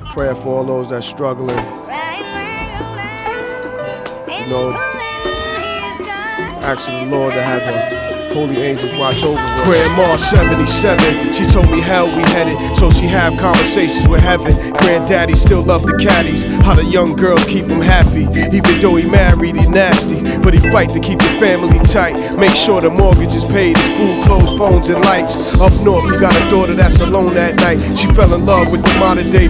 Prayer for all those that's struggling. You know, asking the Lord to have the holy angels watch over us. Grandma 77, she told me hell we headed, so she have conversations with heaven. Granddaddy still love the caddies, how the young girls keep him happy. Even though he married, he nasty, but he fight to keep the family tight. Make sure the mortgage is paid, his food, clothes, phones, and lights. Up north, he got a daughter that's alone at night. She fell in love with the modern day